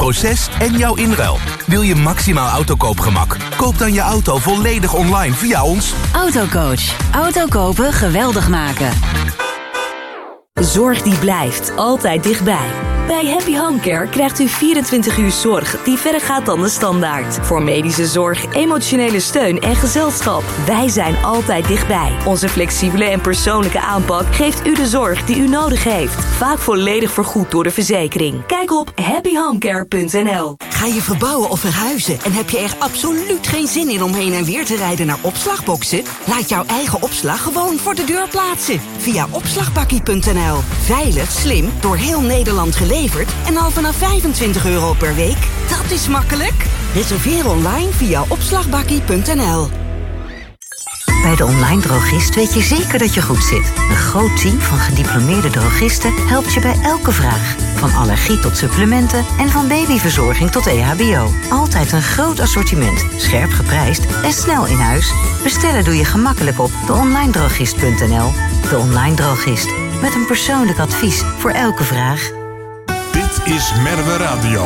proces en jouw inruil. Wil je maximaal autokoopgemak? Koop dan je auto volledig online via ons. Autocoach. Auto kopen geweldig maken. Zorg die blijft. Altijd dichtbij. Bij Happy Home Care krijgt u 24 uur zorg die verder gaat dan de standaard. Voor medische zorg, emotionele steun en gezelschap. Wij zijn altijd dichtbij. Onze flexibele en persoonlijke aanpak geeft u de zorg die u nodig heeft. Vaak volledig vergoed door de verzekering. Kijk op happyhomecare.nl. Ga je verbouwen of verhuizen en heb je er absoluut geen zin in om heen en weer te rijden naar opslagboxen? Laat jouw eigen opslag gewoon voor de deur plaatsen. Via opslagbakkie.nl. Veilig, slim, door heel Nederland geleverd en al vanaf €25 per week. Dat is makkelijk. Reserveer online via opslagbakkie.nl. Bij de Online Drogist weet je zeker dat je goed zit. Een groot team van gediplomeerde drogisten helpt je bij elke vraag. Van allergie tot supplementen en van babyverzorging tot EHBO. Altijd een groot assortiment, scherp geprijsd en snel in huis. Bestellen doe je gemakkelijk op deonlinedrogist.nl. De Online Drogist. Met een persoonlijk advies voor elke vraag. Dit is Merwe Radio.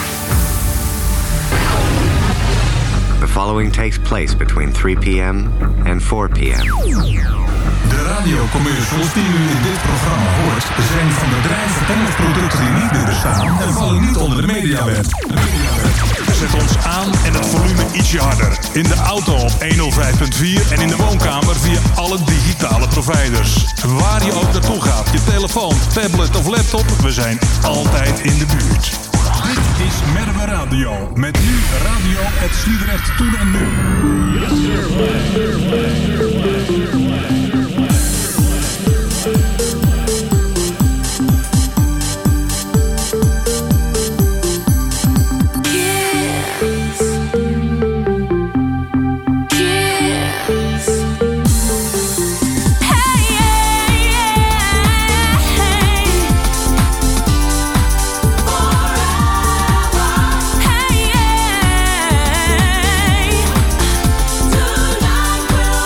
The following takes place between 3 p.m. and 4 p.m. De radiocommercials die u in dit programma hoort zijn van bedrijven en of producten die niet meer bestaan en vallen niet onder de mediawet. Zet ons aan en het volume ietsje harder. In de auto op 105.4 en in de woonkamer via alle digitale providers. Waar je ook naartoe gaat, je telefoon, tablet of laptop, we zijn altijd in de buurt. Dit is Merwe Radio. Met nu Radio het Sliedrecht Toen en Nu. Tonight we'll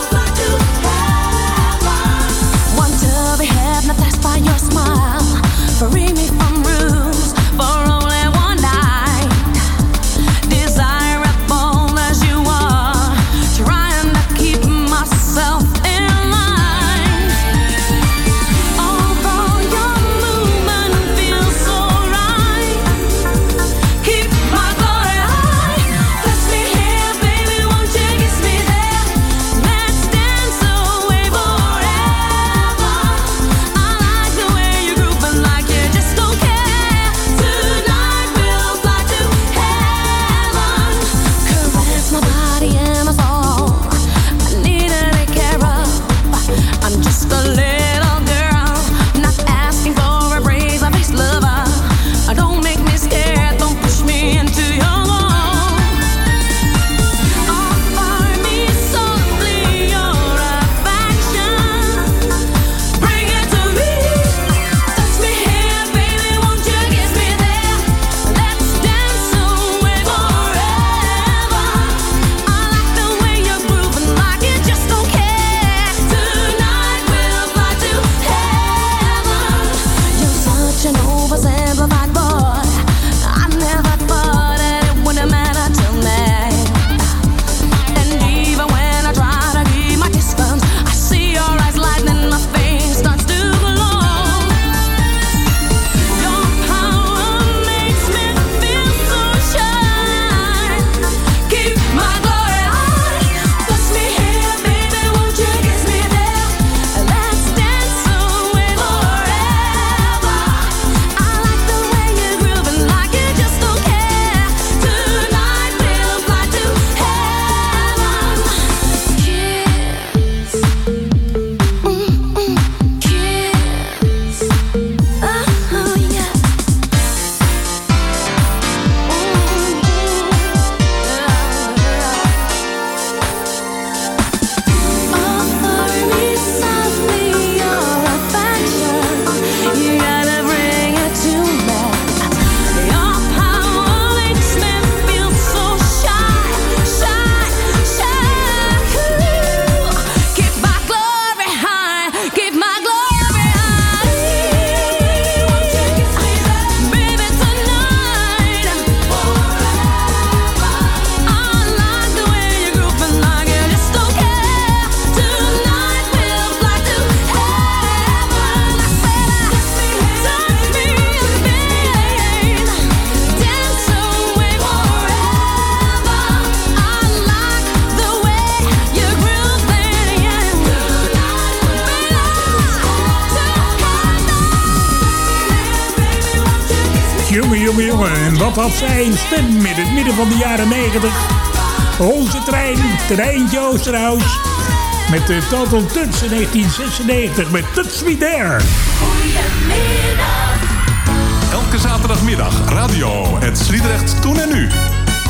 Wat had zij een stem in het midden van de jaren 90. Onze treintje Oosterhuis. Met de Total Touch in 1996 met Touch Me There. Goedemiddag. Elke zaterdagmiddag radio het Sliedrecht Toen en Nu. Met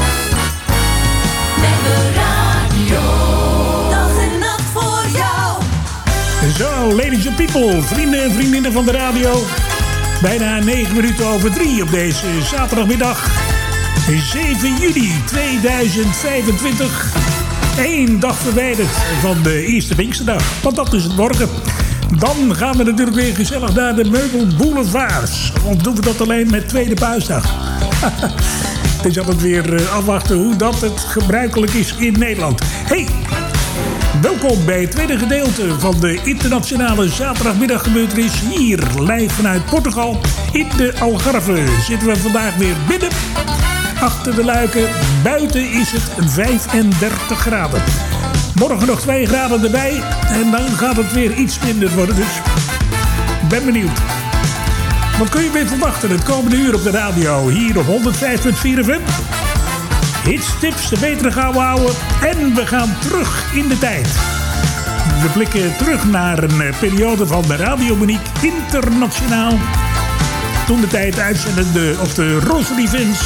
de radio. Dag en nacht voor jou. Zo, ladies and people, vrienden en vriendinnen van de radio. Bijna 9 minuten over 3 op deze zaterdagmiddag. 7 juli 2025. 1 dag verwijderd van de eerste Pinksterdag. Want dat is het morgen. Dan gaan we natuurlijk weer gezellig naar de Meubelboulevards. Of doen we dat alleen met tweede paasdag? Het is altijd weer afwachten hoe dat het gebruikelijk is in Nederland. Hey, welkom bij het tweede gedeelte van de internationale zaterdagmiddaggebeurtenis. Hier, live vanuit Portugal. In de Algarve zitten we vandaag weer binnen. Achter de luiken. Buiten is het 35 graden. Morgen nog 2 graden erbij. En dan gaat het weer iets minder worden. Dus ben benieuwd. Wat kun je weer verwachten het komende uur op de radio? Hier op 105.4 FM. Hits, tips, de betere gouden ouwe. En we gaan terug in de tijd. We blikken terug naar een periode van de Radiomaniek internationaal. Toen de tijd uitzendende op de Rosary Vins.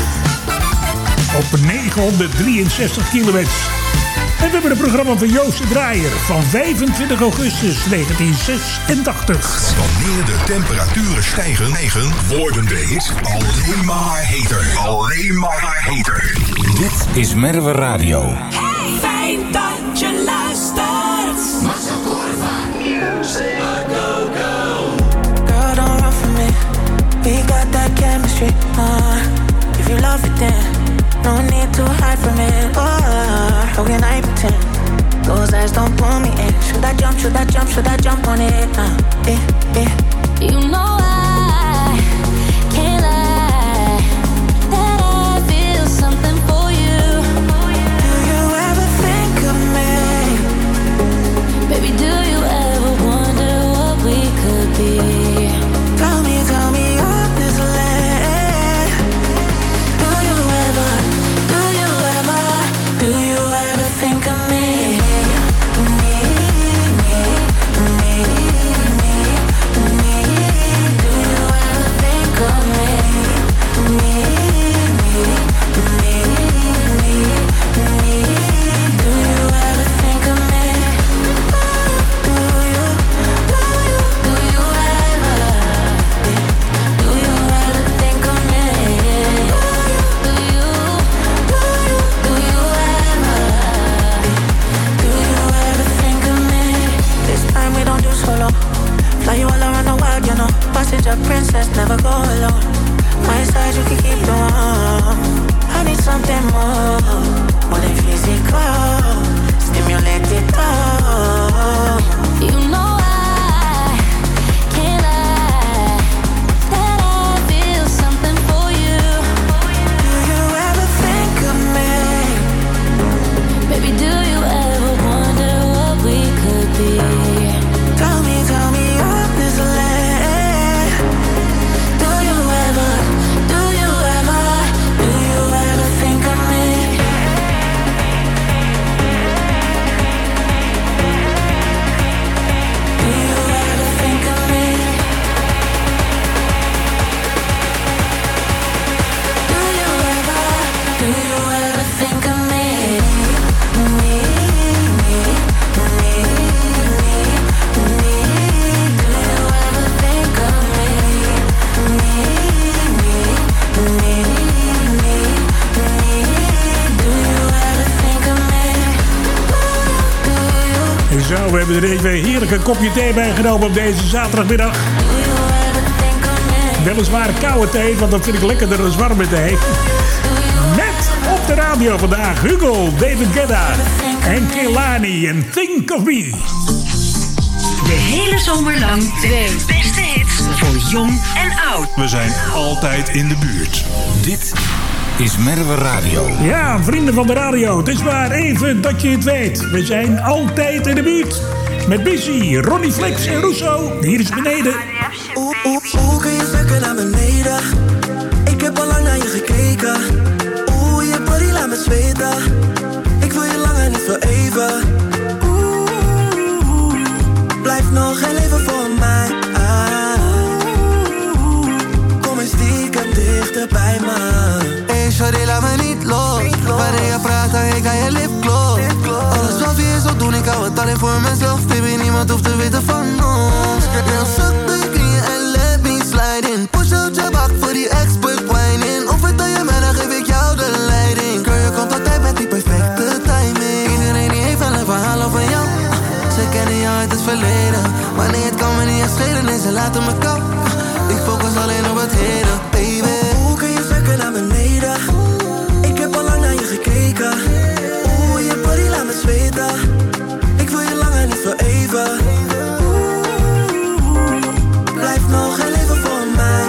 Op 963 kilometer. En we hebben een programma van Joost de Draaier van 25 augustus 1986. Wanneer de temperaturen stijgen, worden de hits alleen maar heter. Alleen maar heter. Dit is Merwe Radio. Hey, fijn dat je luistert. Girl, don't run from me. We got that chemistry. If you love it, then no need to hide from it. How can I pretend? Those eyes don't pull me in. Should I jump? Should I jump? Should I jump on it? You know I can't lie that I feel something for you. Do you ever think of me? Baby, do you ever wonder what we could be? Tell me honestly. Do you ever think of me? Fly you all around the world, you know. Passenger princess, never go alone. My side, you can keep the warm. I need something more than physical. Stimulate it all. You know I can't lie that I feel something for you. Do you ever think of me? Baby, do you ever wonder what we could be? Tell me honestly. Do you ever think of me? Do you ever think of me? Do you ever think of me? Zo, we hebben er even een heerlijke kopje thee bij genomen op deze zaterdagmiddag. Weliswaar koude thee, want dat vind ik lekkerder dan warme thee. Met op de radio vandaag Hugo, David Guetta en Kehlani en Think of Me. De hele zomer lang de beste hits voor jong en oud. We zijn altijd in de buurt. Dit is Merwe Radio. Ja, vrienden van de radio, het is maar even dat je het weet. We zijn altijd in de buurt. Met Busy, Ronnie Flex en Russo. Hier is beneden. Hoe kun je zakken naar beneden? Ik heb al lang naar je gekeken. Oeh, je body laat me zweten. Ik wil je lang en niet voor even. Oeh, blijf nog heel even voor mij. Kom eens stiekem dichter bij me. Hey shorty, laat me niet los. Wanneer je praat, dan ik aan je lip close. Alles wat je zo doen, ik hou het alleen voor mezelf. Baby, niemand hoeft te weten van ons. Dan zak de knieën en let me slide in. Push out je bak voor die expert wine in. Of het aan je mij, dan geef ik jou de leiding. Girl, je komt altijd met die perfecte timing. Iedereen die heeft wel een verhaal over jou. Ze kennen jou uit het verleden. Wanneer het kan me niet echt schelen, nee, ze laten me koud. Ik focus alleen op het heden, baby. Hoe kun je zakken naar beneden? Ik heb al lang naar je gekeken. Oeh, je body laat me zweten. Ik wil je lang en niet voor even. Oeh, blijf nog heel even voor mij.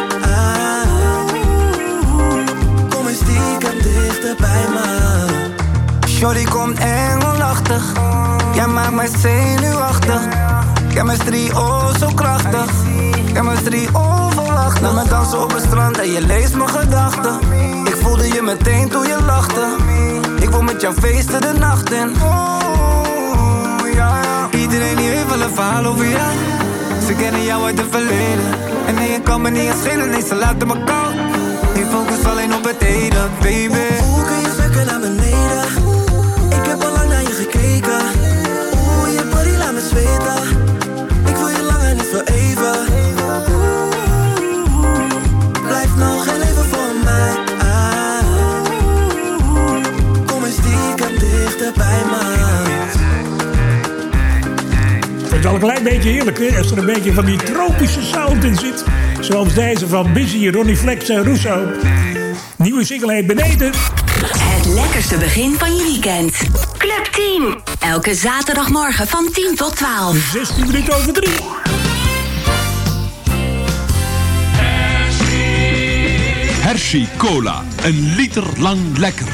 Kom eens stiekem dichter bij me. Shorty komt engelachtig. Jij maakt mij zenuwachtig. Chemistry, oh zo krachtig. Chemistry, onverwacht. Laat me dansen op het strand en je leest mijn gedachten. Ik voelde je meteen toen je lachte. Ik wil met jou feesten de nacht in. Oh, ja, ja. Iedereen die heeft wel een verhaal over jou. Ze kennen jou uit het verleden. En nee, je kan me niet eens schelen, nee, ze laten me koud. Ik focus alleen op het heden, baby. Hoe kun je zakken naar beneden? Ik heb al lang naar je gekeken. Oeh, je body laat me zweten. Ik wil je lang en niet voor even. Oeh, blijf nog heel even voor mij. Kom eens stiekem dichter bij me. Het is al een klein beetje heerlijk, hè? Als er een beetje van die tropische sound in zit. Zoals deze van Busy, Ronnie Flex en Russo. Nieuwe single heet Beneden. Het lekkerste begin van je weekend. Club Team. Elke zaterdagmorgen van 10 tot 12. 16 minuten over 3. Hershey Cola. Een liter lang lekker.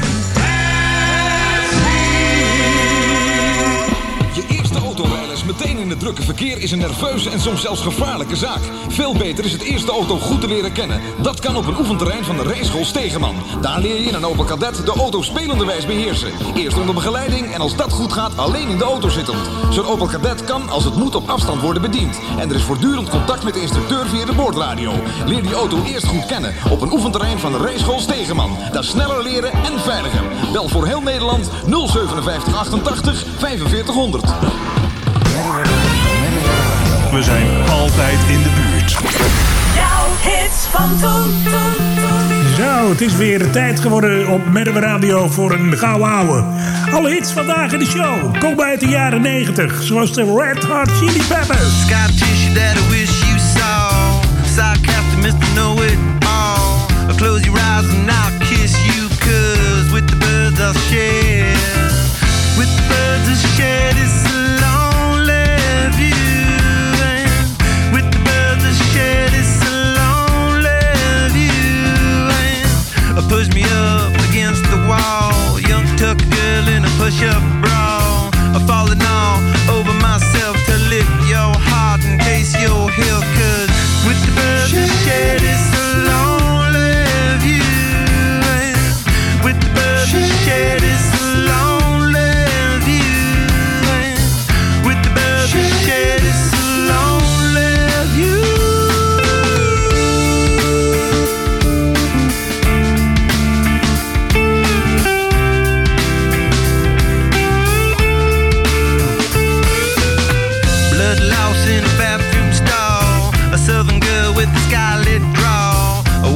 Je eerste autorijles meteen in het drukke verkeer is een nerveuze en soms zelfs gevaarlijke zaak. Veel beter is het eerste auto goed te leren kennen. Dat kan op een oefenterrein van de rijschool Stegeman. Daar leer je in een Opel Kadett de auto spelenderwijs beheersen. Eerst onder begeleiding en als dat goed gaat alleen in de auto zittend. Zo'n Opel Kadett kan als het moet op afstand worden bediend. En er is voortdurend contact met de instructeur via de boordradio. Leer die auto eerst goed kennen op een oefenterrein van de rijschool Stegeman. Dat is sneller leren en veiliger. Bel voor heel Nederland 057 88 4500. We zijn altijd in de buurt. Jouw hits van toen. Zo, het is weer tijd geworden op Merwe Radio voor een gouden ouwe. Alle hits vandaag in de show komen uit de jaren 90, zoals de Red Hot Chili Peppers. Scar tissue that I wish you saw. Sarcastic Mr. Know-It-All. I'll close your eyes and I'll kiss you, 'cause with the birds I'll share. With the birds I'll share this lonely view. And with the birds I'll share this lonely view. And push me up against the wall. Young tuck girl in a push-up bra. I'm falling all over myself to lick your heart and taste your heel. 'Cause with the birds I share this lonely view. And with the birds I share this lonely view. And with the birds I share this lonely view. Blood loss in a bathroom stall. A southern girl with a scarlet draw.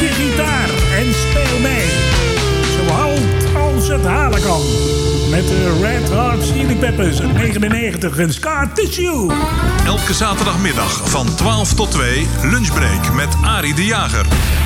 je gitaar en speel mee. Zo oud als het halen kan. Met de Red Hot Chili Peppers uit 99 en Scar Tissue. Elke zaterdagmiddag van 12 tot 2 lunchbreak met Arie de Jager.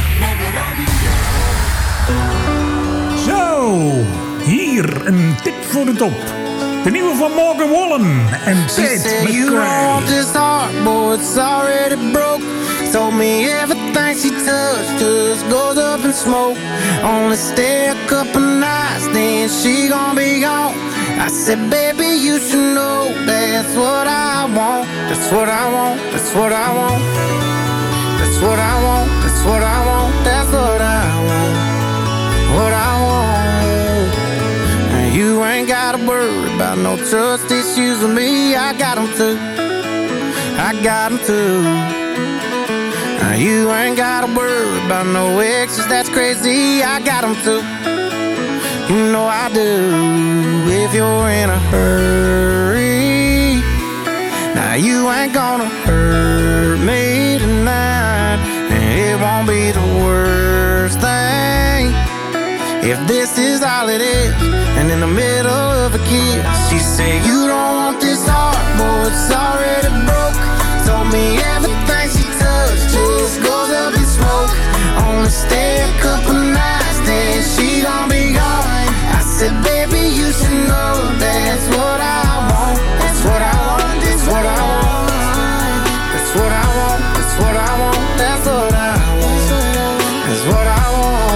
Zo, hier een tip voor de top. De nieuwe van Morgan Wallen en Tate McRae. This heart, boy, it's already broke. Told me everything she touched just goes up in smoke. Only stay a couple nights, then she gon' be gone. I said, baby, you should know that's what I want. That's what I want. That's what I want. That's what I want. That's what I want. That's what I want. What I want. And you ain't gotta worry about no trust issues with me. I got them too. I got them too. You ain't gotta worry about no exes, that's crazy. I got them too. You know I do. If you're in a hurry, now you ain't gonna hurt me tonight. And it won't be the worst thing if this is all it is. And in the middle of a kiss, she said, you don't want this heart, boy, it's already broke. Told me everything she touched just goes up in smoke. Only stay a couple nights, then she gon' be gone. I said, baby, you should know that's what I want. That's what I want. That's what I want. That's what I want. That's what I want. That's what I want. That's what I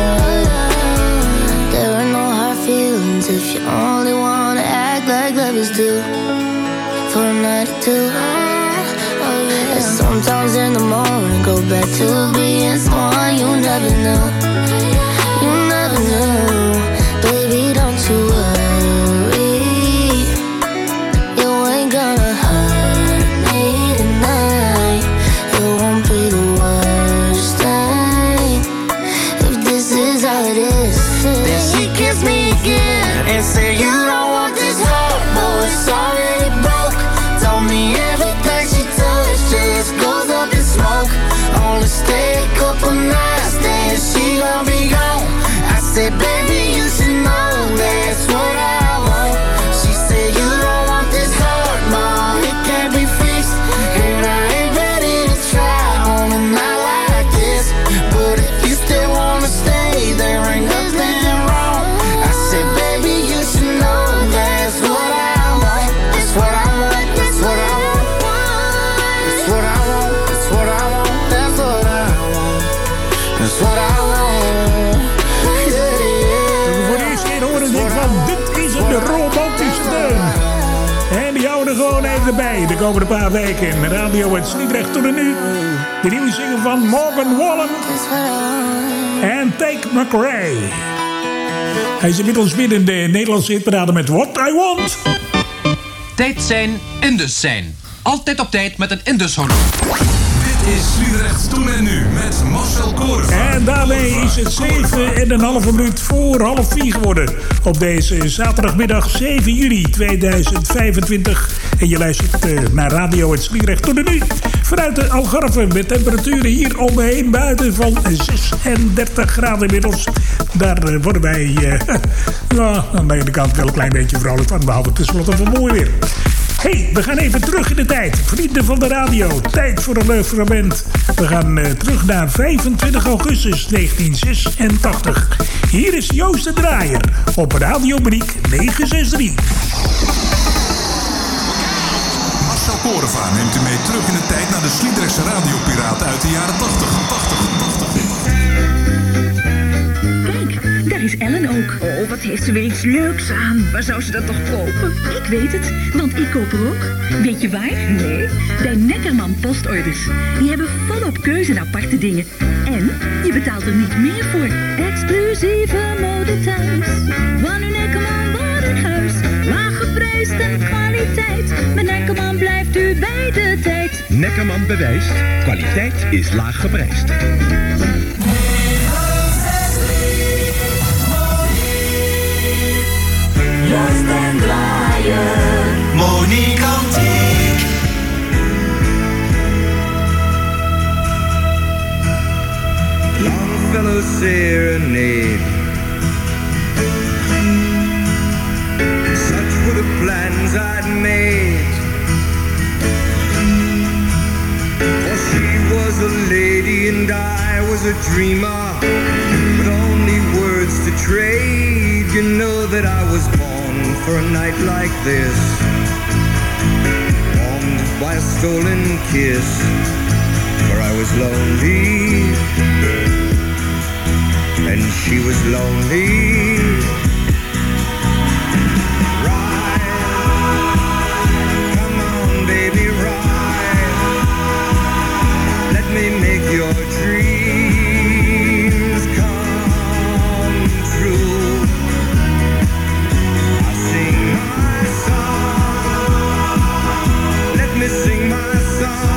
want. There are no hard feelings if you only wanna act like lovers do. For a night or two. And sometimes in the morning go back to being someone you never knew. You never knew. Baby, don't you worry. You ain't gonna hurt me tonight. It won't be the worst thing if this is all it is. Then she kissed me again and said, you don't want this heart, boy, it's already broke. Told me everything she touched just goes up in smoke. Only stay a couple nights, then she gon' be gone. I said, baby, you should know that's what I want. She said, you don't want this heart, mom, it can't be fixed. And I ain't ready to try on a night like this. But if you still wanna stay, there ain't nothing wrong. I said, baby, you should know that's what I want. That's what I want. That's what I want. That's what I want. That's what I want. That's what I want. That's what I want. Voor de eerste keer horen denk van, dit is een romantische deun. En die houden gewoon even erbij de komende paar weken. Radio Het Sliedrecht tot en nu. De nieuwe single van Morgan Wallen en Tate McRae. Hij is inmiddels binnen de Nederlandse hitparade met What I Want. Tijd zijn, Indus zijn. Altijd op tijd met een Indus-horloge. Dit is Sliedrecht toen en nu met Marcel Koren. En daarmee is het 7,5 minuut voor 3:30 geworden. Op deze zaterdagmiddag 7 juli 2025. En je luistert naar Radio Het Sliedrecht tot en nu. Vanuit de Algarve met temperaturen hier om me heen buiten van 36 graden inmiddels. Daar worden wij aan de ene kant wel een klein beetje vrolijk van. Behalve het tenslotte van mooi weer. Hey, we gaan even terug in de tijd. Vrienden van de radio, tijd voor een leuk fragment. We gaan terug naar 25 augustus 1986. Hier is Joost de Draaier op Radio Briek 963. Marcel Korenvaar neemt u mee terug in de tijd naar de Sliedrechtse radiopiraten uit de jaren 80. Daar is Ellen ook. Oh, wat heeft ze weer iets leuks aan. Waar zou ze dat toch kopen? Ik weet het, want ik koop er ook. Weet je waar? Nee. Bij Neckerman Postorders. Die hebben volop keuze en aparte dingen. En je betaalt er niet meer voor. Exclusieve mode thuis. Van uw Neckerman Warenhuis. Lage prijs en kwaliteit. Bij Neckerman blijft u bij de tijd. Neckerman bewijst. Kwaliteit is laag geprijsd. Joost en Draaier. Monique Antiek. Longfellow serenade. Such were the plans I'd made. For she was a lady and I was a dreamer, with only words to trade. You know that I was born for a night like this, warmed by a stolen kiss. For I was lonely, and she was lonely. Ride, come on baby, ride. Let me make your dreams come true. I'll sing my song. Let me sing my song.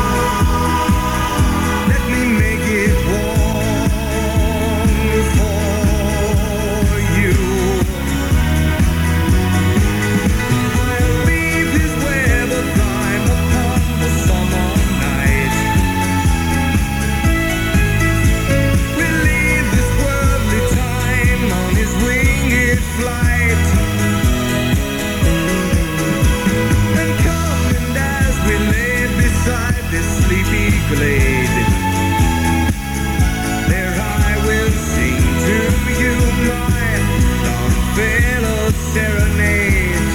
Glade. There I will sing to you my Longfellow serenade.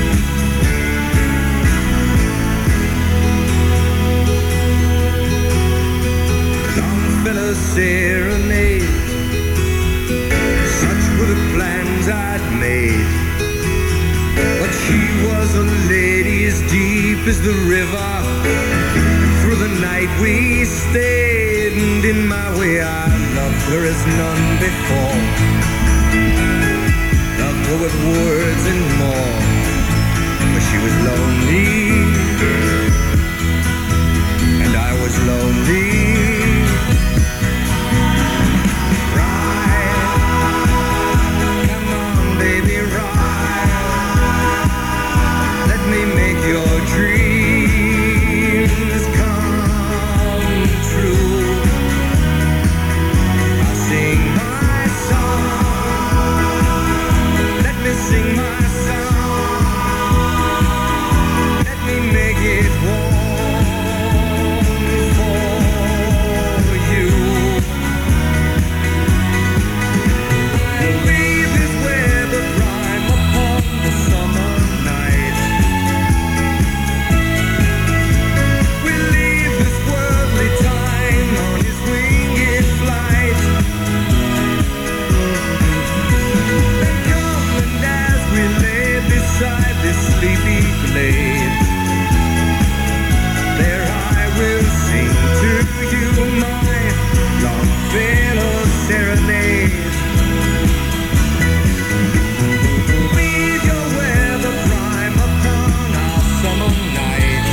Longfellow serenade. Such were the plans I'd made. But she was a lady as deep as the river. Through the night we stayed, and in my way I loved her as none before. Loved her with words and more, but she was lonely, and I was lonely. Ride, come on baby, ride. Let me make your dreams come true. I'll sing my song. Let me sing my song. Let me make it warm for you. I'll weave this web of rhyme upon the summer night. We'll leave this worldly time on his winged flight. And come and as we lay beside this sleepy glade, there I will sing to you my Longfellow serenade. Weave your web of rhyme upon our summer night.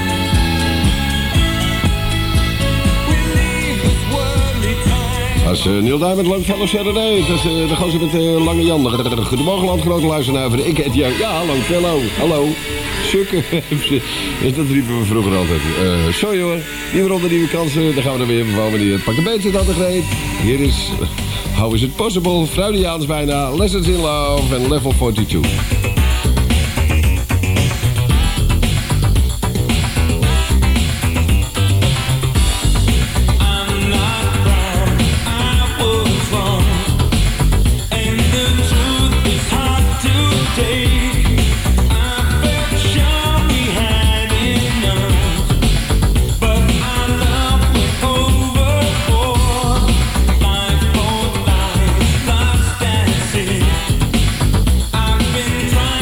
We'll leave this worldly time. Dat is Neil Diamond, Longfellow serenade. Dat is de gozer met lange Jan. Goedemorgen land, grote luisteraar. Ik heet Jan. Ja, Longfellow. Hallo. Sukken. Dat riepen we vroeger altijd. Sorry hoor. Nieuwe ronde, nieuwe kansen. Dan gaan we er weer van manier. Pak de beentje dat er greep. Hier is How Is It Possible. Freudiaans bijna. Lessons in Love en Level 42. I've been trying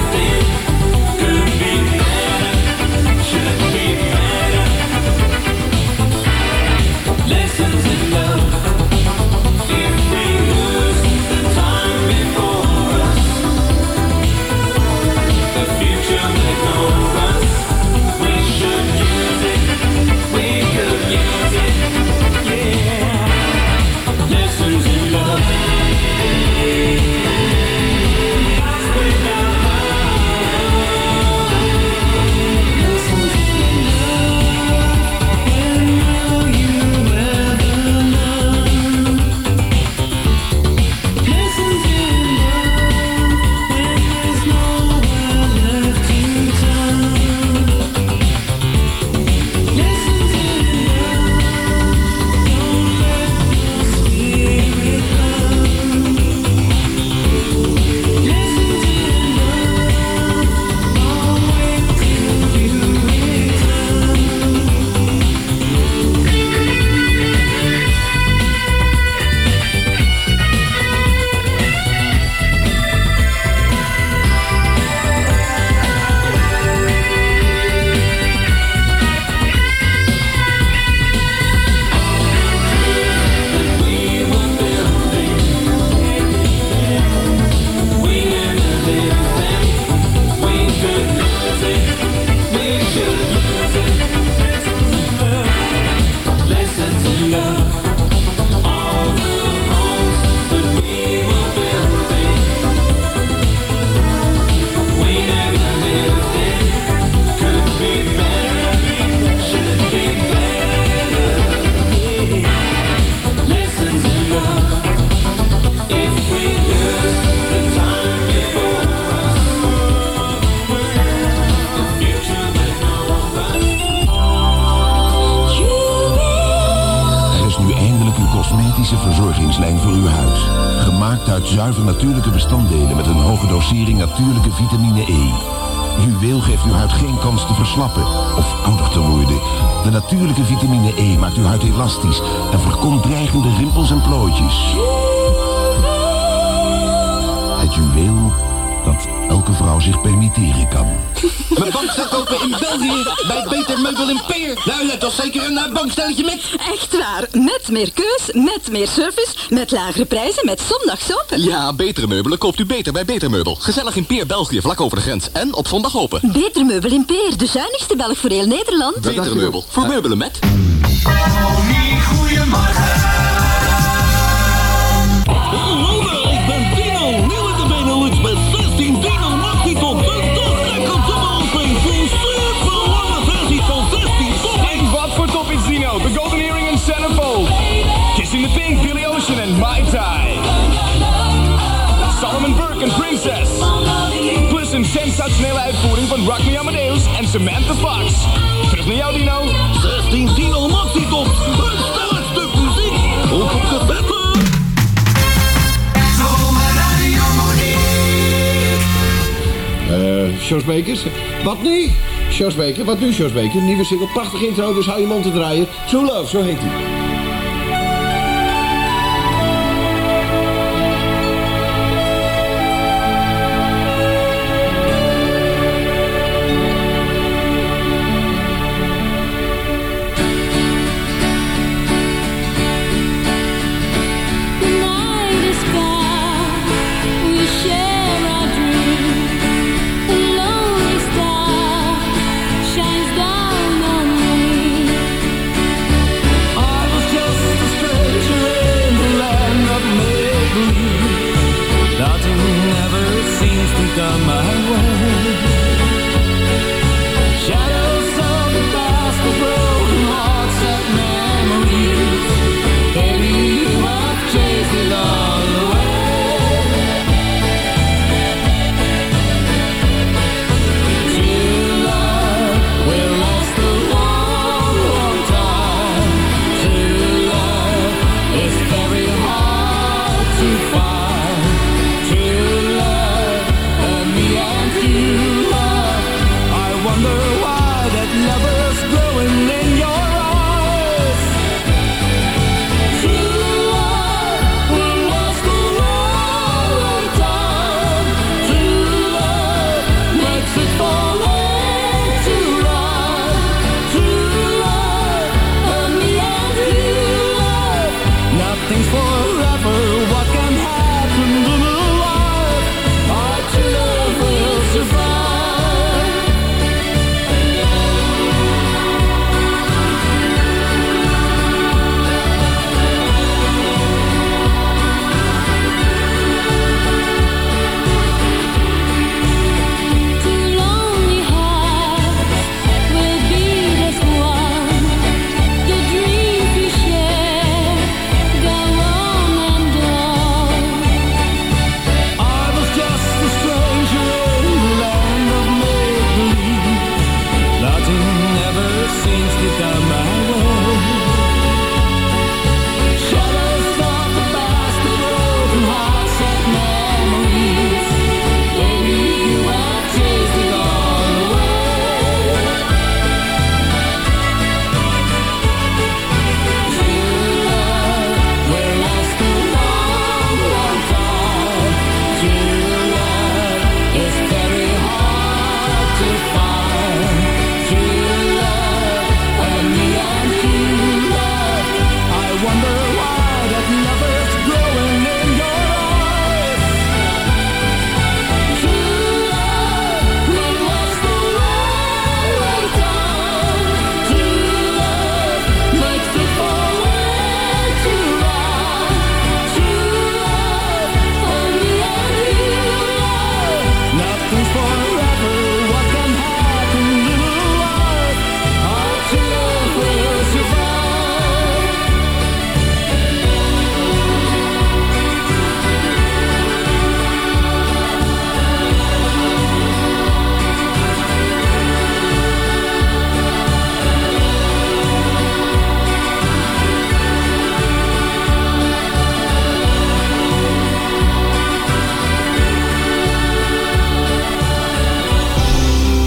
verzorgingslijn voor uw huis. Gemaakt uit zuiver natuurlijke bestanddelen met een hoge dosering natuurlijke vitamine E. Juweel geeft uw huid geen kans te verslappen of ouder te worden. De natuurlijke vitamine E maakt uw huid elastisch en voorkomt dreigende rimpels en plooitjes. Het juweel dat elke vrouw zich permitteren kan. Mijn bankstel kopen in België bij Beter Meubel in Peer. Nou, let toch zeker een bankstelletje met. Echt waar, met meer keus, met meer service, met lagere prijzen, met zondags open. Ja, Betere Meubelen koopt u beter bij Beter Meubel. Gezellig in Peer, België, vlak over de grens. En op zondag open. Beter Meubel in Peer, de zuinigste Belg voor heel Nederland. Beter Meubel, voor meubelen met. Tony, goeiemorgen. Hallo, ik ben Dino. Nieuw in de Benelux met 16 Dino Maxi tot de dag lekker toppen. Een super lange versie van 16 top. Hey, wat voor top is Dino? The Golden Earring en Centerfold. Kissing the Pink, Billy Ocean en Mai Tai. Solomon Burke en Princess. Plus een sensationele uitvoering van Rock Me Amadeus en Samantha Fox. Terug naar jou, Dino. 16 Dino Maxi top. Een stellig stuk muziek. Ook op cassette. Sjors Bekers. Wat nu? Sjors Beker, wat nu Sjors Beker? Nieuwe single, prachtig intro, dus hou je mond te draaien. True Love, zo heet hij. I was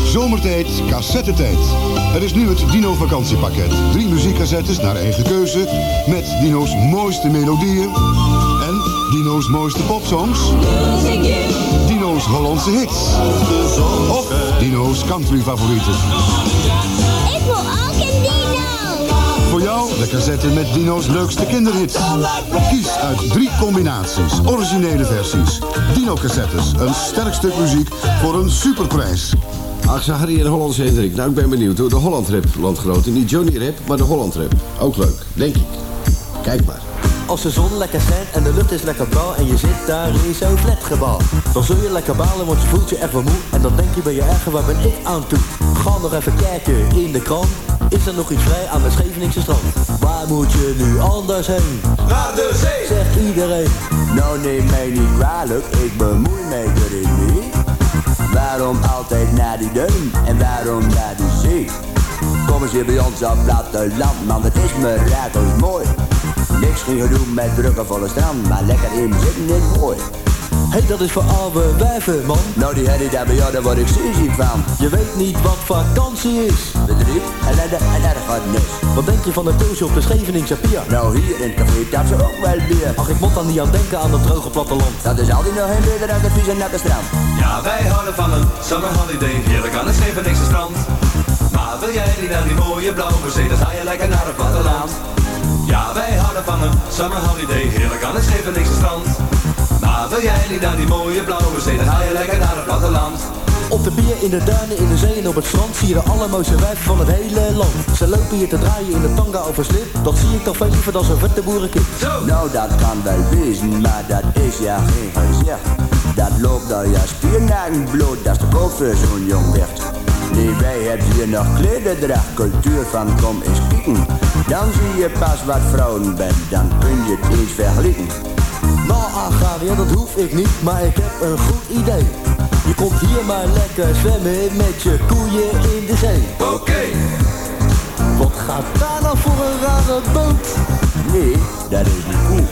Zomertijd, cassettetijd. Er is nu het Dino vakantiepakket. 3 muziekcassettes naar eigen keuze. Met Dino's mooiste melodieën. En Dino's mooiste popsongs. Dino's Hollandse hits. Of Dino's country favorieten. Ik wil ook een dino. Voor jou de cassette met Dino's leukste kinderhits. Kies uit 3 combinaties, originele versies. Dino-cassettes, een sterk stuk muziek voor een superprijs. Ach, zag Harry en de Hollandse Hendrik. Nou, ik ben benieuwd hoor. De Holland-rap, landgenoten. Niet Johnny-rap, maar de Holland-rap. Ook leuk, denk ik. Kijk maar. Als de zon lekker schijnt en de lucht is lekker blauw en je zit daar in zo'n flatgebouw, dan zul je lekker balen, want je voelt je echt wel moe en dan denk je bij je eigen, waar ben ik aan toe? Ga nog even kijken in de krant, is er nog iets vrij aan het Scheveningse strand? Waar moet je nu anders heen? Naar de zee! Zegt iedereen. Nou neem mij niet kwalijk, ik bemoei mij erin niet. Waarom altijd naar die duin en waarom naar de zee? Kom eens hier bij ons op platteland, man, het is me rakels mooi. Niks geen gedoe met drukken volle strand, maar lekker in zitten in mooi. Hey, dat is voor oude wijven, man. Nou, die Harry daar bij jou, daar word ik zeeziek van. Je weet niet wat vakantie is. Bedriep, ellende en ergernis. Wat denk je van een toosje op de Scheveningse pier? Nou, hier in het café tapt ze ook wel bier. Ach, ik moet dan niet aan denken aan dat droge platteland. Dat is altijd nog geen beter dan het vieze natte strand. Ja, wij houden van een summer holiday, heerlijk aan het Scheveningse strand. Maar wil jij niet naar die mooie blauwe zee, dan ga je lekker naar het platteland. Ja, wij houden van een summer holiday, heerlijk aan het Scheveningse strand. Maar wil jij niet naar die mooie blauwe zee, dan ga je lekker naar het platteland. Op de pier, in de duinen, in de zee en op het strand zie je de allermooiste wijven van het hele land. Ze lopen hier te draaien in de tanga of een slip, dat zie ik toch veel liever dan zo'n vette boerenkip. Nou, dat kan wel wezen, maar dat is ja geen gezicht. Dat loopt al ja spiernagen bloot, dat is de koop voor zo'n jong werd. Nee, wij hebben hier nog klederdracht, cultuur van kom eens kieken. Dan zie je pas wat vrouwen bent, dan kun je het eens vergelijken. Nou, Agaria, dat hoef ik niet, maar ik heb een goed idee. Je komt hier maar lekker zwemmen met je koeien in de zee. Oké. Wat gaat daar nou voor een rare boot? Nee, dat is niet goed.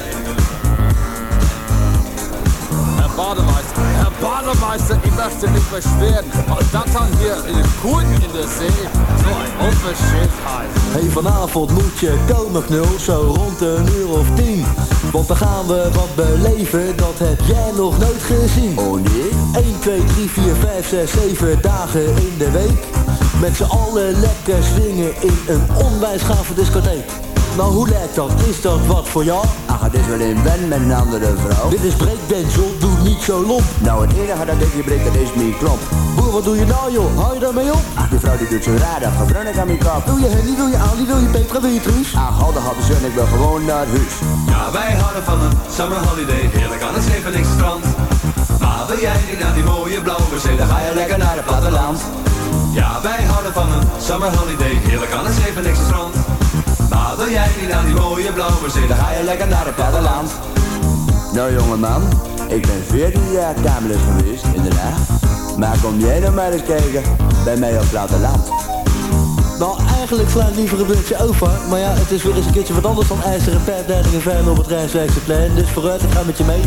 Herr Bademeister, ich möchte nicht beschweren. Und das dann hier Kuhn in der See, so ein Unverschämtheit. Hey, vanavond moet je komen, knul, zo rond 10:00. Want dan gaan we wat beleven, dat heb jij nog nooit gezien. Oh nee? 1, 2, 3, 4, 5, 6, 7 dagen in de week. Met z'n allen lekker swingen in een onwijs gave discotheek. Nou, hoe lijkt dat? Is dat wat voor jou? Ach, het is wel een wen met een andere vrouw. Dit is breakdance, joh. Doe niet zo lomp. Nou, het enige dat ik hier breek, dat is mijn klomp. Boer, wat doe je nou, joh? Hou je daarmee op? Ach, die vrouw die doet zo raar, dat gebruik ik aan mijn kop. Wil je Henny, wil je Ali, wil je Petra, wil je Truus? Ach, hou de hap zin, ik wil gewoon naar huis. Ja, wij houden van een summer holiday, heerlijk aan het Scheveningse strand. Maar wil jij niet naar die mooie blauwe zee, dan ga je lekker naar het platteland. Ja, wij houden van een summer holiday, heerlijk aan het Scheveningse strand. Maar wil jij niet naar die mooie blauwe zee, dan ga je lekker naar het platteland. Nou jongeman, ik ben 14 jaar kamerlid geweest in Den Haag. Maar kom jij nou maar eens kijken bij mij op het platteland. Nou, eigenlijk sla ik liever een beetje over. Maar ja, het is weer eens een keertje wat anders dan ijzeren pijpleiding en veilen op het Rijkswijkse. Dus vooruit, ik ga met je mee.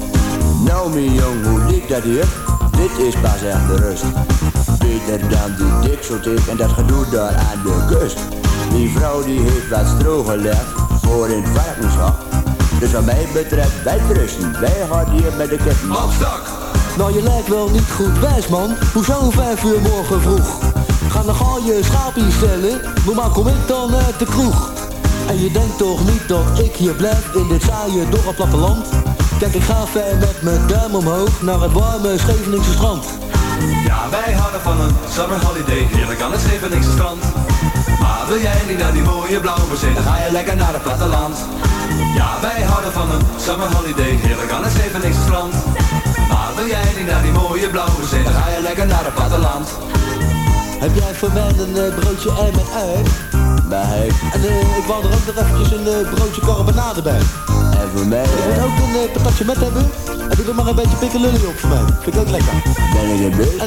Nou mijn jong, hoe liep dat hier? Dit is pas echt de rust. Beter dan die dikseltik en dat gedoe daar aan de kust. Die vrouw die heeft wat stro gelegd voor in het varkenschap. Dus wat mij betreft, wij trusten. Wij gaan hier met de ketten. Opstak! Nou, je lijkt wel niet goed wijs, man. Hoezo 5 uur morgen vroeg? Ga dan gauw je schaapje stellen. Normaal kom ik dan uit de kroeg. En je denkt toch niet dat ik hier blijf in dit saaie dorre platteland? Kijk, ik ga ver met mijn duim omhoog naar het warme Scheveningse strand. Ja, wij houden van een summer holiday, heerlijk aan het Scheveningse strand. Maar wil jij niet naar die mooie blauwe zee, dan ga je lekker naar het platteland. Ja, wij houden van een summer holiday, heerlijk aan het Scheveningse strand. Maar wil jij niet naar die mooie blauwe zee, dan ga je lekker naar het platteland. Heb jij voor mij een broodje ei met ui? Nee. En ik wou er ook nog eventjes een broodje carbonade bij. En voor mij? Wil je ook een patatje met hebben? En doe er maar een beetje pikkelully op voor mij. Vind ik ook lekker. Ben ik een beurt? En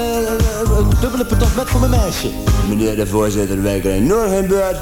een dubbele patat met voor mijn meisje. Meneer de voorzitter, wij krijgen nog geen beurt.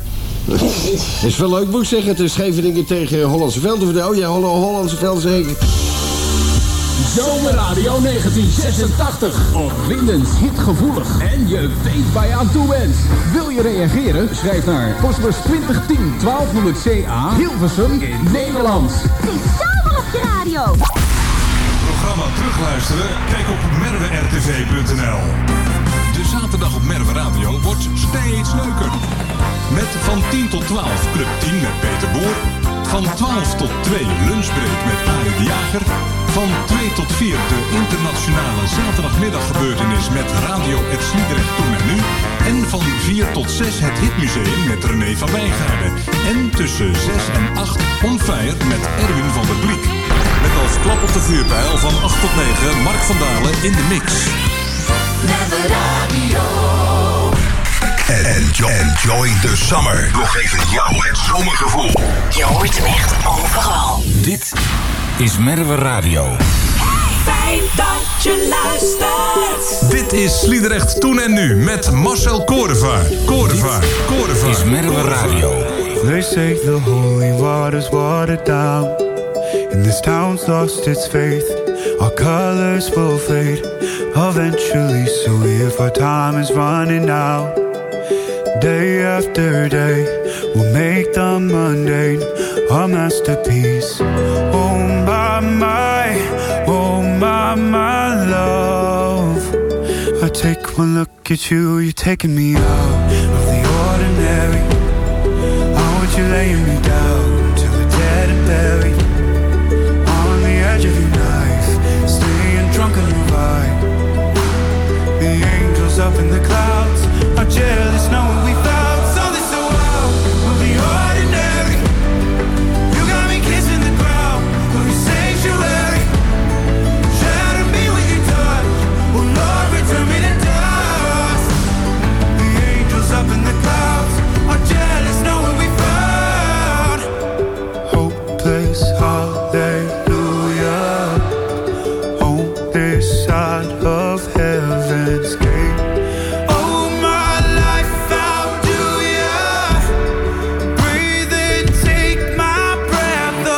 Is wel leuk, moet ik zeggen. Het is Scheveningen tegen Hollandse Veld. Oh ja, Hollandse Veld zeg ik. Zomerradio 1986. Opwindend, hitgevoelig en je weet waar je aan toe bent. Wil je reageren? Schrijf naar postbus 2010 1200 CA Hilversum in Nederland. Het is zomer op je radio. Programma terugluisteren? Kijk op merwerrtv.nl. De zaterdag op Merwe Radio wordt steeds leuker. Met van 10 tot 12 Club 10 met Peter Boer. Van 12 tot 2 lunchbreak met Arie de Jager. Van 2 tot 4 de internationale zaterdagmiddaggebeurtenis met Radio Het Sliedrecht Toen en Nu. En van 4 tot 6 het Hitmuseum met René van Wijngaarden. En tussen 6 en 8 On Fire met Erwin van der Bliek. Met als klap op de vuurpijl van 8 tot 9 Mark van Dalen in de mix. Merwe Radio. Enjoy the summer. We geven jou het zomergevoel. Je hoort hem echt overal. Dit is Merwe Radio. Fijn dat je luistert. Dit is Sliedrecht Toen en Nu met Marcel Korevaar. Korevaar. Is Merwe Radio. They say the holy water's watered down, and this town's lost its faith. Our colors will fade eventually, so if our time is running out, day after day, we'll make the mundane a masterpiece. Oh my love, I take one look at you, you're taking me out of the ordinary. I want you laying me down till we're dead and buried, on the edge of your knife, staying drunk on your ride. The angels up in the clouds are jealous knowing we found something so wild of the ordinary. You got me kissing the ground of your sanctuary. Shatter me with your touch, oh Lord, return me to dust. The angels up in the clouds are jealous knowing we found hopeless hallelujah on this side of heaven's gate. Oh my life, how do ya breathe and take my breath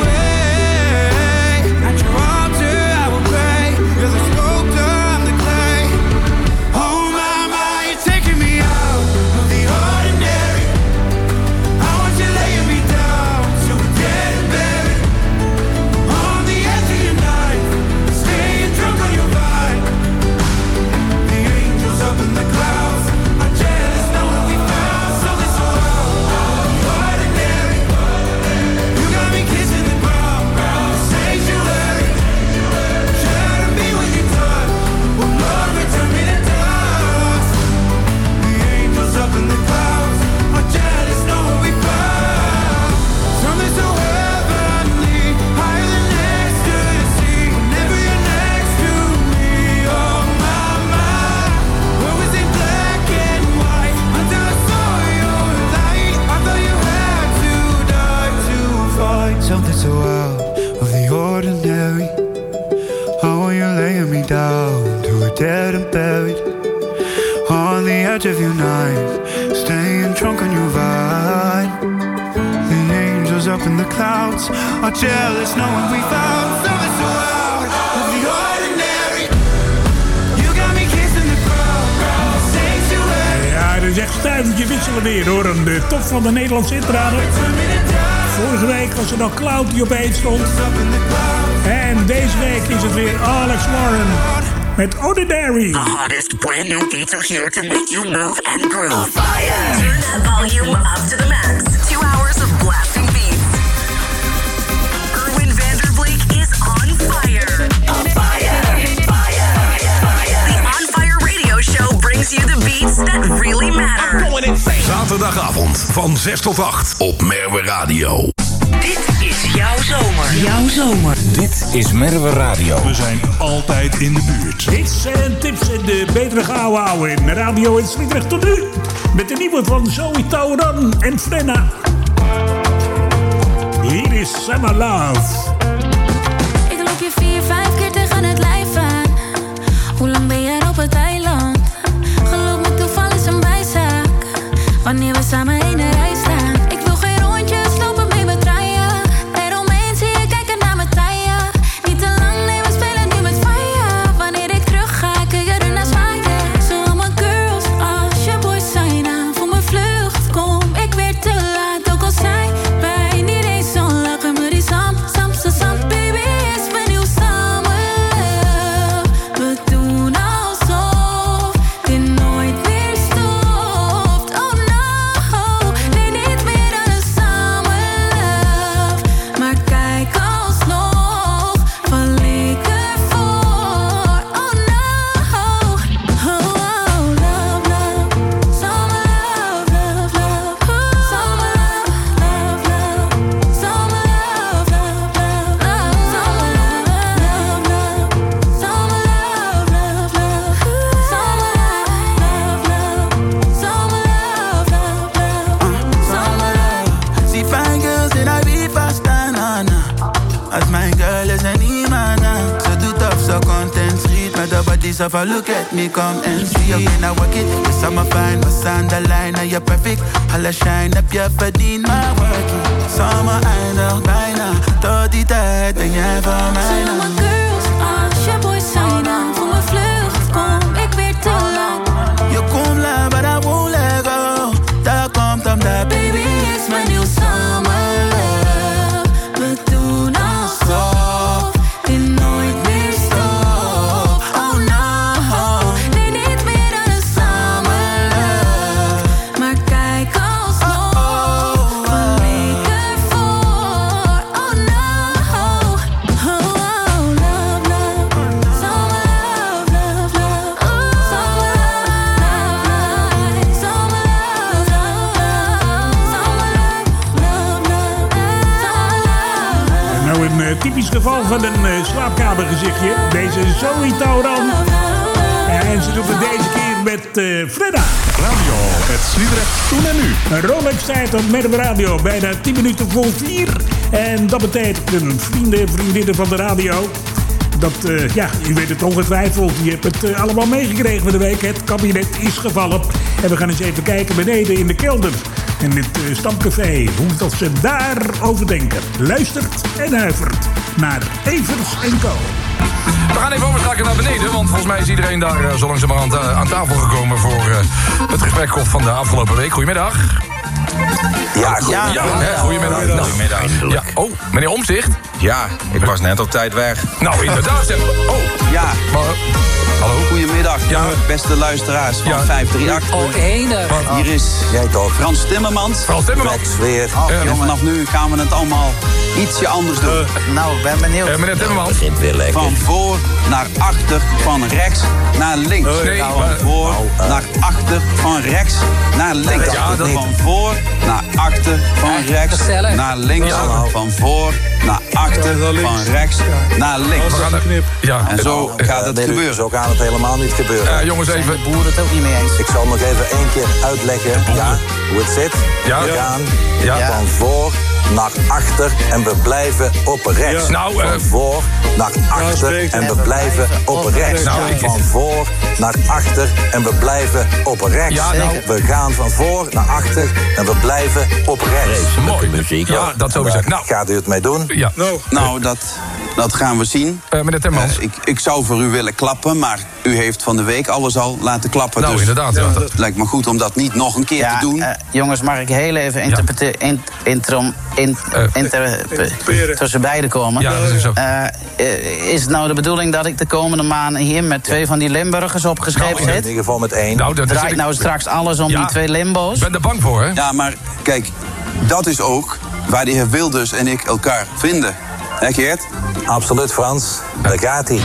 away? At your altar I will pray, you're the sculptor, I'm the clay. Oh my, you're taking me out of the ordinary. I want you laying me down so we're dead and buried, on the edge of your knife, staying drunk on your vine. The angels up in the clouds are jealous knowing we found something so out of the ordinary. You got me kissing the ground, sanctuary. Shatter me with your touch, oh Lord, return me to dust. The angels up in the clouds are jealous knowing we found something so heavenly, higher than ecstasy. Whenever you're next to me, oh my, what was in black and white until I saw your light? I thought you had to die to find something so out of the ordinary. Oh, you're laying me down to a dead and buried, on the edge of your knife, staying drunk on your vine. The angels up in the clouds are jealous knowing we found something so out of the ordinary. You got me kissing the ground, sanctuary. Ja, het is echt stuivertje wisselen weer hoor. Aan de top van de Nederlandse hitraden. Vorige week was er nog Cloud die op 1 stond. En deze week is het weer Alex Warren met Ordinary. The hottest brand new beats are here to make you move and groove. Fire! Turn that volume up to the max. 2 hours of blasting beats. Erwin Vanderbleek is on fire. On fire! Fire! Fire! The On Fire radio show brings you the beats that really matter. Zaterdagavond van 6 tot 8 op Merwe Radio. Dit is jouw zomer. Jouw zomer. Dit is Merwe Radio. We zijn altijd in de buurt. Hits en tips en de betere gouden ouwe in Radio in Sliedrecht tot nu. Met de nieuwe van Zoe Tauran en Frenna. Hier is Summer Love. Ik loop je 4-5 keer tegen het lijf aan. Hoe lang ben jij op het eiland? Geloof me, toeval is een bijzaak. Wanneer we samen in de rij staan. Ik wil geen rondjes lopen mee betraaien. Eromheen zie je kijken naar mijn taille. Niet te lang, nee, we spelen yourself a look at me, come and see. You gonna work it, the summer fine, my underline, and you're perfect. Alle shine up, je verdient maar work. Zomer eindigt bijna, tot die tijd ben jij van mij. Zijn allemaal girls, als je boys zijn, dan voel me vlucht, kom ik weer te laat. Je komt laat, but I won't let go. Daar komt omdat Baby, it's my new summer love. We doen alsof dit nooit meer stopt. Oh no, nee, niet meer dan een summer love. Maar kijk alsnog, we weken voor. Oh no, oh, love, love, summer love, love, love. Oh, summer love, love, summer love, love, Nou, een typisch geval van een slaapkamergezichtje. Deze Zoe Tauran. En ze doet het deze keer met Fredda. Radio, het Sliedrecht toen en nu. Een Rolex-tijd op Merwe Radio. Bijna 10 minuten voor 4. En dat betekent een vriendinnen van de radio. Dat, u weet het ongetwijfeld. Je hebt het allemaal meegekregen van de week. Het kabinet is gevallen. En we gaan eens even kijken beneden in de kelder. In het Stamcafé. Hoe dat ze daarover denken. Luistert en huivert naar Evers & Co. We gaan even overschakelen naar beneden, want volgens mij is iedereen daar zo langzamerhand aan tafel gekomen voor het gesprek van de afgelopen week. Goedemiddag. Ja, goedemiddag. Goedemiddag. Goedemiddag. Ja. Oh, meneer Omtzigt. Ja, ik was net op tijd weg. Nou, inderdaad. Oh. Ja. Hallo. Goedemiddag, beste luisteraars van 538. Oh, enig. Hier is Frans Timmermans. Frans Timmermans. Weer. En vanaf nu gaan we het allemaal ietsje anders doen. Nou, ik ben benieuwd. Meneer Timmermans. Begint weer lekker. Van voor naar achter, van rechts naar links. Van voor naar achter, van rechts naar links. Van voor naar achter, van rechts naar links. Van voor naar achter, van rechts naar links. En zo gaat het gebeuren. Zo gaat het helemaal niet gebeuren. Jongens, even. De boeren het ook niet mee eens. Ik zal nog even één keer uitleggen hoe het zit. We gaan van voor naar achter en we blijven op rechts. Van voor naar achter en we blijven op rechts. Van voor naar achter en we blijven op rechts. We gaan van voor naar achter en we blijven op rechts. Mooi muziek. Ja, dat sowieso. Gaat u het mee doen? Ja. Nou, dat gaan we zien. Meneer Timmermans. Ik zou voor u willen klappen, maar u heeft van de week alles al laten klappen. Nou, dus inderdaad. het lijkt me goed om dat niet nog een keer te doen. Jongens, mag ik heel even tussen beiden komen? Ja, dat is zo. Is het nou de bedoeling dat ik de komende maanden hier met 2 van die Limburgers opgeschreven zit? In ieder geval met 1. Draait nou straks alles om die 2 Limbo's? Ik ben er bang voor, hè? Ja, maar kijk, dat is ook waar de heer Wilders en ik elkaar vinden. Hè, Geert? Absoluut, Frans. Daar gaat hij.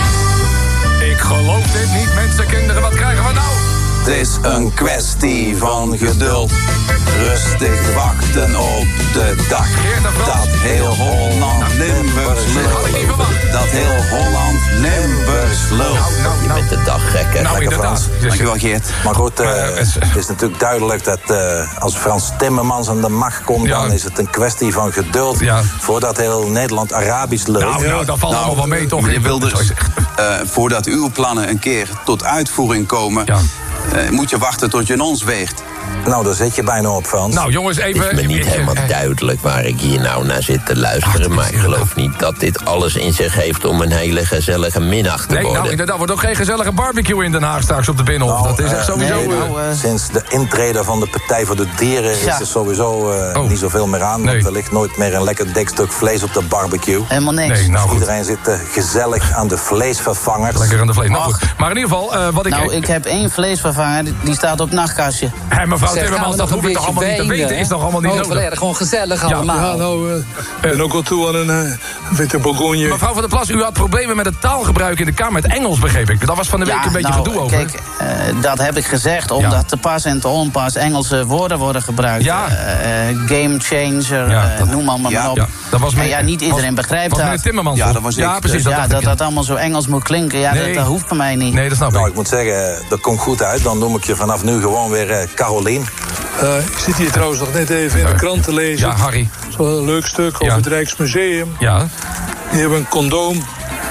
Ik geloof dit niet, mensen, kinderen. Wat krijgen we nou? Het is een kwestie van geduld. Rustig wachten op de dag. Dat heel Holland Limburgs lult. Dat heel Holland Limburgs lult. Je bent de dag gek, hè? Nou, inderdaad. Dankjewel, Geert. Maar goed, het is natuurlijk duidelijk dat als Frans Timmermans aan de macht komt... dan is het een kwestie van geduld voordat heel Nederland Arabisch lult. Nou, dat valt allemaal wel mee, toch? Meneer Wilders, voordat uw plannen een keer tot uitvoering komen... moet je wachten tot je in ons weegt. Nou, daar zit je bijna op, Frans. Nou, jongens, even... Het is me niet helemaal duidelijk waar ik hier nou naar zit te luisteren... maar ik geloof niet dat dit alles in zich heeft om een hele gezellige middag te worden. Nee, nou, inderdaad, wordt ook geen gezellige barbecue in Den Haag straks op de Binnenhof. Dat is echt sowieso... Sinds de intrede van de Partij voor de Dieren is er sowieso niet zoveel meer aan... want er ligt nooit meer een lekker dik stuk vlees op de barbecue. Helemaal niks. Nee, nou, iedereen zit gezellig aan de vleesvervangers. Lekker aan de vlees. Nou, goed. Maar in ieder geval, wat ik... Nou, ik heb 1 vleesvervanger, die staat op nachtkastje. Hé, mevrouw Timmermans, dat hoef ik toch allemaal niet te weten. Is toch allemaal niet nodig? Gewoon gezellig allemaal. Ja, nou, en ook al toe aan een witte bourgogne. Mevrouw van der Plas, u had problemen met het taalgebruik in de Kamer. Het Engels, begreep ik. Dat was van de week een beetje gedoe over. Kijk, dat heb ik gezegd, omdat te pas en te onpas Engelse woorden worden gebruikt. Ja. Game changer, noem maar op. Dat was niet iedereen begrijpt dat. Meneer Timmermans. Ja, dat was ik. Ja, precies. Dat allemaal zo Engels moet klinken, dat hoeft bij mij niet. Nee, dat snap ik. Nou, ik moet zeggen, dat komt goed uit. Dan noem ik je vanaf nu gewoon weer Carolien. Ik zit hier trouwens nog net even in de krant te lezen. Ja, Harry. Zo'n leuk stuk over het Rijksmuseum. Ja. Die hebben een condoom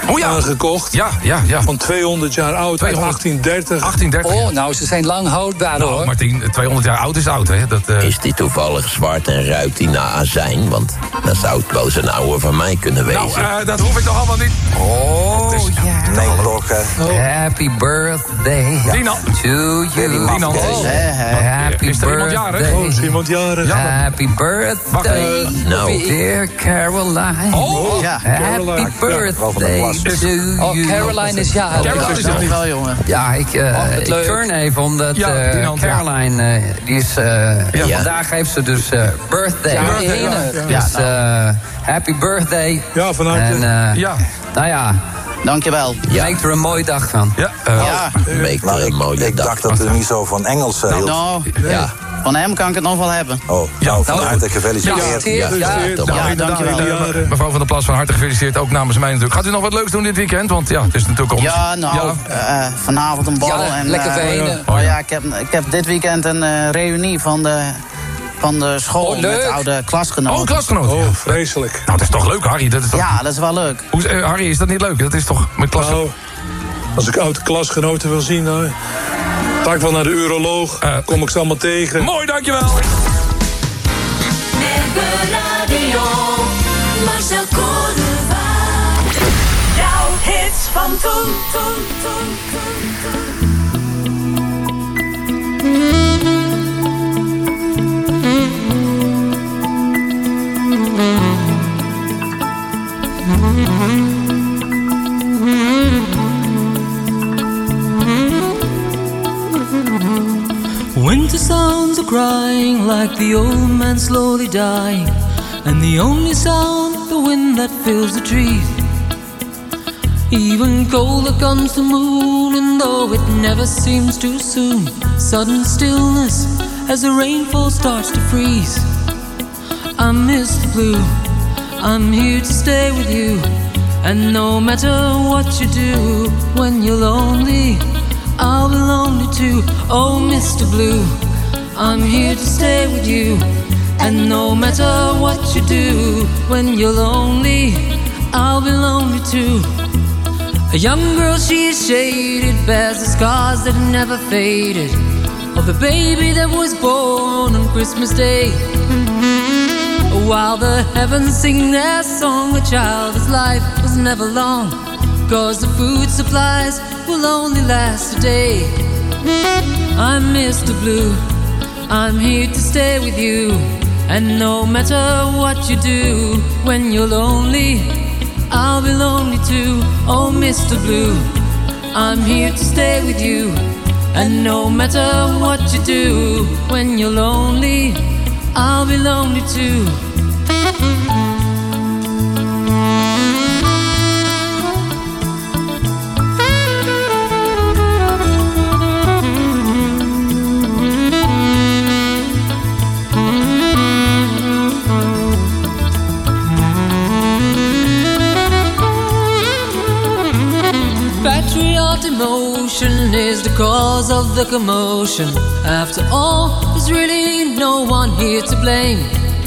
aangekocht. Ja. Van 200 jaar oud, 1830. 1830. Oh, nou, ze zijn lang houdbaar, hoor. Martien, 200 jaar oud is oud, hè? Is die toevallig zwart en ruikt die naar azijn? Want dan zou het wel eens een oude van mij kunnen wezen. Nou, dat hoef ik toch allemaal niet. Oh, ja. Nee, toch. Happy birthday Dino. to you. Dino. Happy Is er iemand jarig? birthday. Oh, is iemand jarig? Happy birthday, dear Caroline. Oh, ja. Happy birthday to you. Oh, Caroline is jarig. Caroline is jarig. Wel, jongen. Ja, ik turn even, omdat Caroline, die is... Vandaag heeft ze dus birthday. Dus happy birthday. Ja, van harte. En, nou ja... Dankjewel. Maak er een mooie dag van. Maak er een mooie dag. Ik dacht dat u niet zo van Engels hield. Ja. Van hem kan ik het nog wel hebben. Oh, van harte gefeliciteerd. Dankjewel. Mevrouw van der Plas, van harte gefeliciteerd. Ook namens mij natuurlijk. Gaat u nog wat leuks doen dit weekend? Want ja, het is natuurlijk ons... vanavond een bal. En lekker benen. Ik heb dit weekend een reunie van de school met oude klasgenoten. Oh, klasgenoten. Oh, vreselijk. Nou, dat is toch leuk, Harry? Dat is toch... Ja, dat is wel leuk. Harry, is dat niet leuk? Dat is toch met klasgenoten... Als ik oude klasgenoten wil zien, nou, ga ik wel naar de uroloog. Kom ik ze allemaal tegen. Mooi, dankjewel. Met de radio, Marcel Koolewijn. Jouw hits van toen. Winter sounds are crying like the old man slowly dying, and the only sound, the wind that fills the trees. Even colder comes the moon, and though it never seems too soon, sudden stillness as the rainfall starts to freeze. I'm Mr. Blue, I'm here to stay with you, and no matter what you do, when you're lonely, I'll be lonely too. Oh, Mr. Blue, I'm here to stay with you, and no matter what you do, when you're lonely, I'll be lonely too. A young girl, she is shaded, bears the scars that never faded, of the baby that was born on Christmas Day. While the heavens sing their song, a child's life was never long, 'cause the food supplies will only last a day. I'm Mr. Blue, I'm here to stay with you, and no matter what you do, when you're lonely, I'll be lonely too. Oh, Mr. Blue, I'm here to stay with you, and no matter what you do, when you're lonely, I'll be lonely too. Patriot emotion is the cause of the commotion. After all, there's really no one here to blame.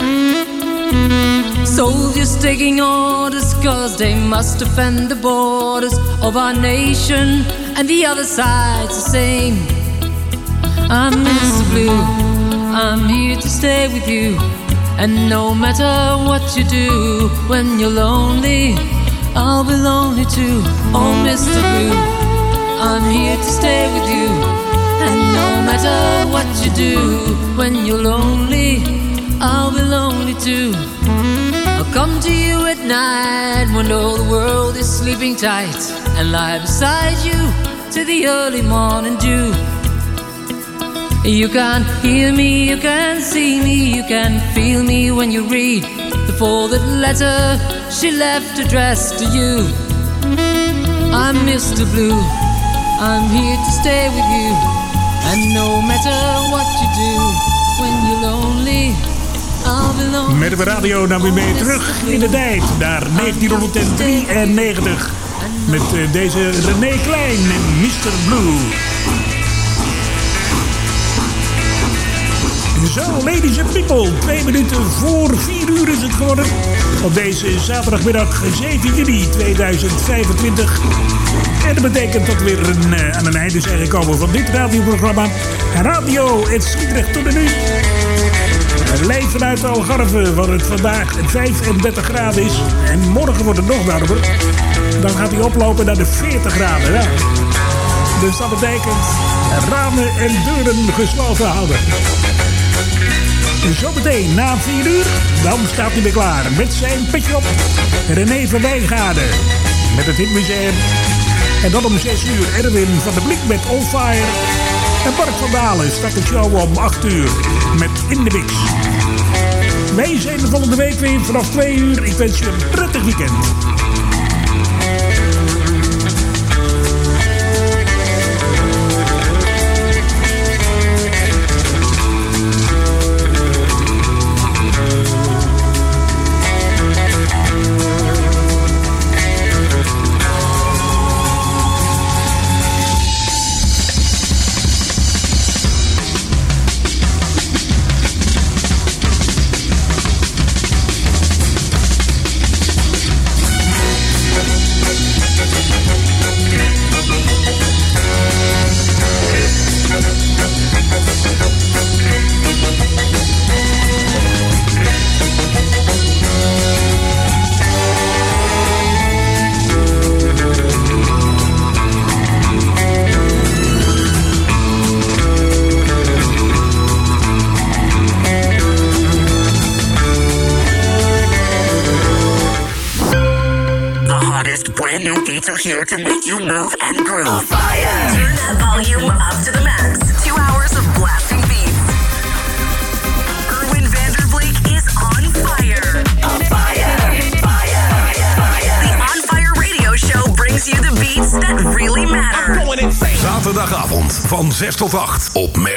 Soldiers taking orders 'cause they must defend the borders of our nation, and the other side's the same. I'm Mr. Blue, I'm here to stay with you, and no matter what you do, when you're lonely, I'll be lonely too. Oh, Mr. Blue, I'm here to stay with you, and no matter what you do, when you're lonely, I'll be lonely too. I'll come to you at night when all the world is sleeping tight, and lie beside you to the early morning dew. You can hear me, you can see me, you can feel me when you read the folded letter she left addressed to you. I'm Mr. Blue, I'm here to stay with you, and no matter what you do, when you're lonely, I'll be lonely. Met de radio nam u mee terug in de tijd naar 1993 met deze René Klein en Mr. Blue. Zo, ladies and people, 2 minuten voor 4 uur is het geworden. Op deze zaterdagmiddag 7 juni 2025. En dat betekent dat we weer aan een einde zijn gekomen van dit radioprogramma. Radio Het Sliedrecht tot en nu. Live vanuit Algarve, waar het vandaag 35 graden is. En morgen wordt het nog warmer. Dan gaat hij oplopen naar de 40 graden. Ja. Dus dat betekent ramen en deuren gesloten houden. Zometeen na 4 uur, dan staat hij weer klaar met zijn petje op. René van Wijngaarden met het Hitmuseum. En dan om 6 uur Erwin van der Blik met On Fire. En Bart van Dalen start de show om 8 uur met In de Mix. Wij zijn de volgende week weer vanaf 2 uur. Ik wens je een prettig weekend. Here to make you move and groove. On fire. Turn that volume up to the max. 2 hours of blasting beats. Erwin Vanderbleek is on fire. On fire. Fire. Fire. The On Fire Radio Show brings you the beats that really matter. Zaterdagavond van 6 tot 8 op